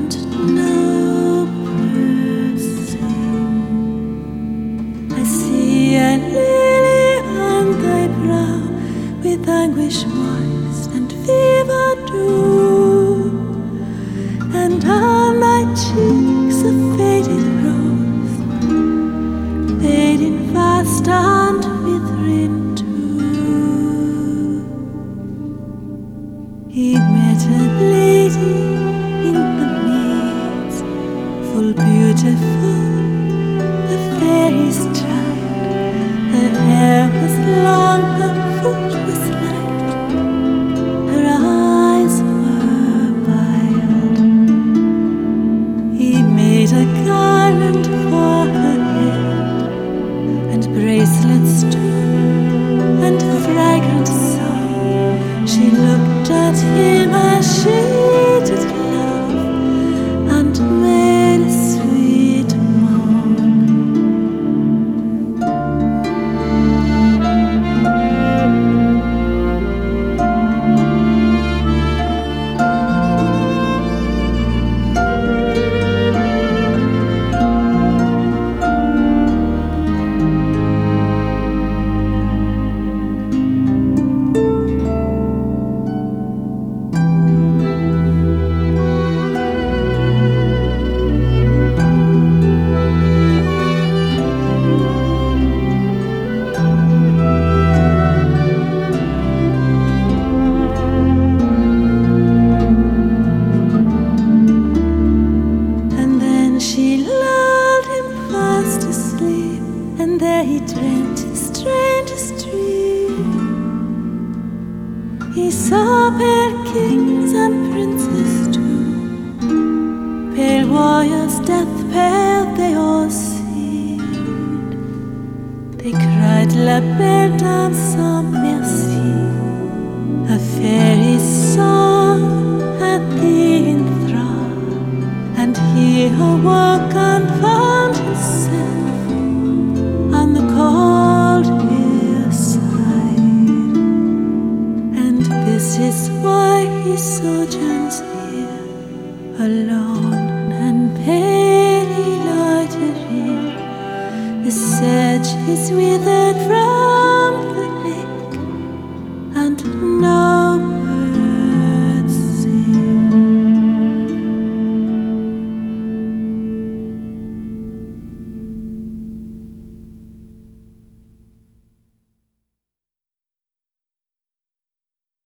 and no birds sing. I see a lily on thy brow, with anguish moist and fever dew, and on thy cheeks a faded rose, fading fast and withering too. He met a lady in the meads, full beautiful, a fairy's child. Her hair was long, her foot was light, her eyes were wild. He made a garland for her head, and bracelets too, and fragrant song. She looked at him as she did love, and made a sweet moan. And there he dreamt his strangest dream. He saw pale kings and princes too, pale warriors, death pale they all seemed. They cried La belle dame sans merci, a fairy song had the enthrall, and he awoke and found himself on the cold hillside. And this is why he sojourns here, alone and palely loitering. The sedge is withered from